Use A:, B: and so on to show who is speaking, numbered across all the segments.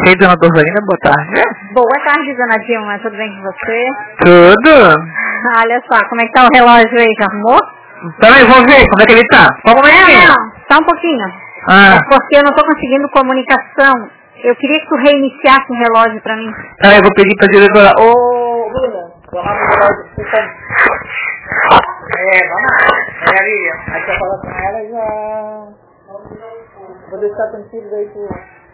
A: Ei, dona Dorvalina, boa tarde.
B: Boa tarde, dona Dilma. Tudo bem com você?
A: Tudo.
B: Olha só, como é que tá o relógio aí? Já arrumou?
A: Peraí, vou ver como é que ele tá. Só um momentinho.
B: Não, só um pouquinho.
A: Ah.
B: É porque eu não tô conseguindo comunicação. Eu queria que tu reiniciasse o relógio pra mim.
A: Peraí, eu vou pedir pra diretora. Ô, Bruna, coloca o relógio. Vamos lá. Lilian. Aí você fala com ela e já... Vou deixar contigo daí tu...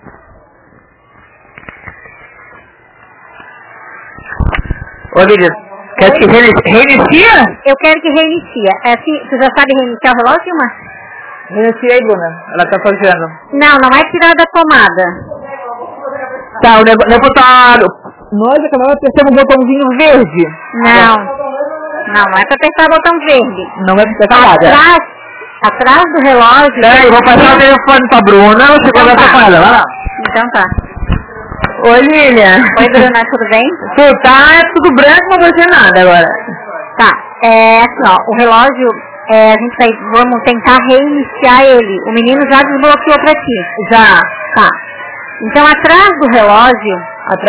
A: Ô, Lilian, quer que reinicia?
B: Eu quero que reinicia. É assim, tu já sabe reiniciar o relógio, Dilma?
A: Reinicia aí, Bruna. Ela tá fazendo.
B: Não é tirar da tomada.
A: Tá, o deputado. Nós acabamos de apertar um botãozinho verde.
B: Não é pra apertar o botão verde.
A: Não é pra apertar nada.
B: Atrás do relógio...
A: Peraí, vou passar o telefone pra Bruna, você conversa com ela, vai lá.
B: Então tá.
A: Oi, Lilian.
B: Oi, Bruna, tudo bem?
A: Tu tá tudo branco, não vai ser nada agora.
B: Tá, assim, ó, o relógio, vamos tentar reiniciar ele. O menino já desbloqueou pra ti.
A: Já.
B: Tá. Então, atrás do relógio,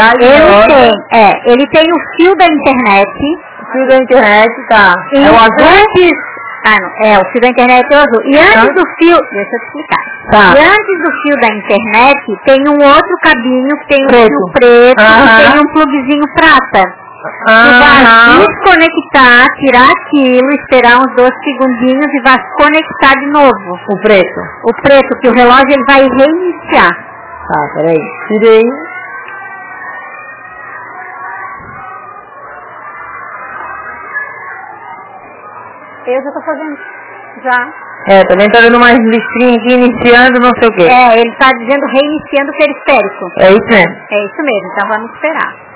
B: ele tem o fio da internet.
A: O fio da internet, tá.
B: E
A: é o azul?
B: O fio da internet é o azul. E antes do fio, deixa eu te explicar.
A: Tá.
B: E antes do fio da internet, tem um outro cabinho que tem um fio preto e tem um pluguezinho prata. Tu vai desconectar, tirar aquilo, esperar uns 2 segundinhos e vai conectar de novo.
A: O preto?
B: O preto, que o relógio ele vai reiniciar.
A: Tá, peraí. Tirei.
B: Eu já tô fazendo. Já.
A: Também tá dando mais listinha aqui, iniciando, não sei o quê.
B: Ele tá dizendo reiniciando o periférico.
A: É isso mesmo.
B: É isso mesmo, então vamos esperar.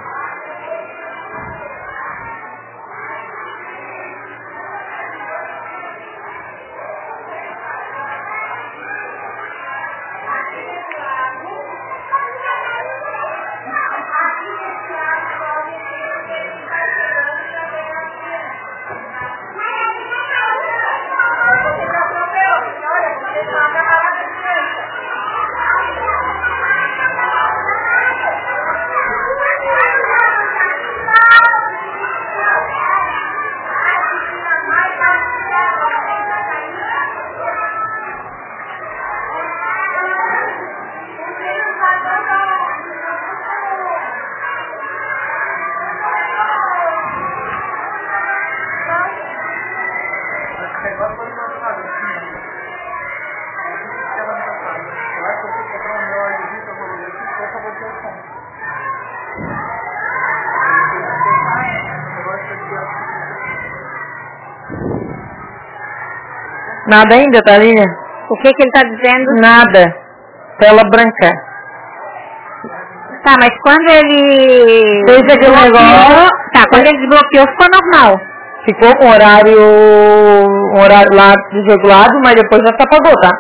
A: Nada ainda, tá, Lilian?
B: O que ele tá dizendo?
A: Nada. Tela branca.
B: Tá, mas quando ele...
A: Fez aquele negócio...
B: Tá, quando ele desbloqueou ficou normal.
A: Ficou com um horário lá desregulado, mas depois já se apagou, tá?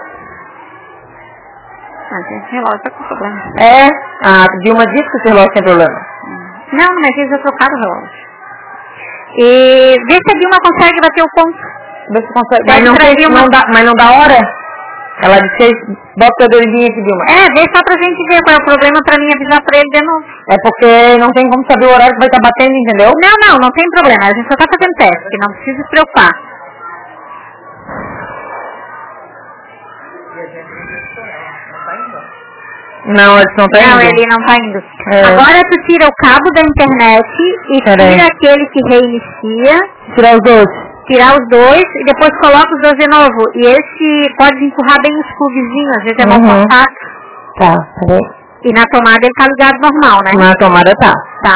B: Esse relógio tá com problema.
A: A Dilma disse que esse relógio tem problema.
B: Não, mas eles já trocaram o relógio. E vê se a Dilma consegue bater o ponto.
A: Vê se consegue. Mas não dá hora? Ela disse que bota o dedinho aqui, Dilma.
B: Vê só pra gente ver qual é o problema pra mim avisar pra ele de novo.
A: É porque não tem como saber o horário que vai estar batendo, entendeu?
B: Não tem problema. A gente só tá fazendo teste, não precisa se preocupar.
A: Não, ele não tá indo.
B: Não, ele não tá indo. Agora tu tira o cabo da internet e tira aquele que reinicia. Tirar os dois e depois coloca os dois de novo. E esse pode empurrar bem os pluguezinhos, às vezes é mal contato.
A: Tá, peraí.
B: E na tomada ele tá ligado normal, né?
A: Na tomada tá.
B: Tá.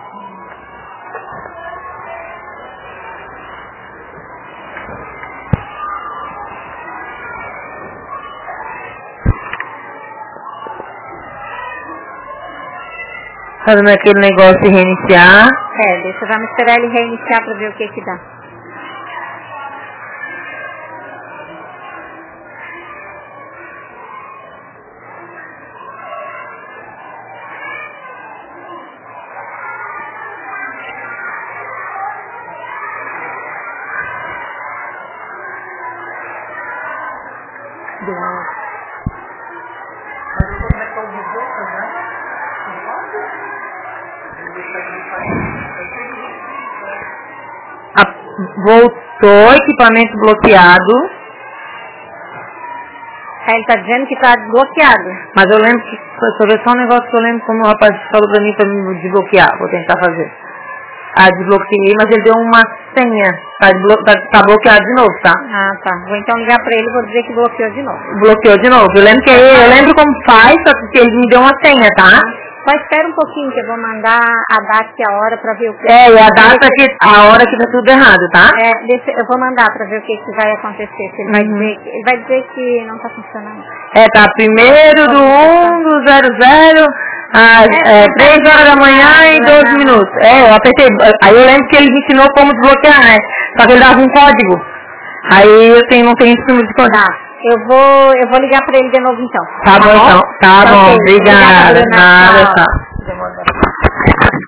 A: Fazendo aquele negócio de reiniciar.
B: Vamos esperar ele reiniciar pra ver o que dá.
C: Voltou, equipamento bloqueado.
B: Ele tá dizendo que tá desbloqueado.
C: Mas eu lembro que, deixa eu ver só um negócio que eu lembro como o rapaz falou pra me desbloquear. Vou tentar fazer. Desbloqueei, mas ele deu uma senha. Tá bloqueado de novo, tá?
B: Ah, tá. Vou então ligar pra ele e vou dizer que bloqueou de novo.
C: Bloqueou de novo. Eu lembro como faz, só que ele me deu uma senha, tá?
B: Só espera um pouquinho que eu vou mandar a data e a hora pra ver o que...
C: E a data a hora que tá tudo errado, tá?
B: Eu vou mandar pra ver o que vai acontecer. Se ele vai dizer que não tá funcionando.
C: Tá, 1/1/00, 3 horas da manhã e 12 minutos. Eu apertei. Aí eu lembro que ele me ensinou como desbloquear, né? Só que ele dava um código. Aí não tenho esse número de código.
B: Eu vou ligar pra ele de novo então.
C: Tá bom, então. Tá bom, obrigada. Nada, tá.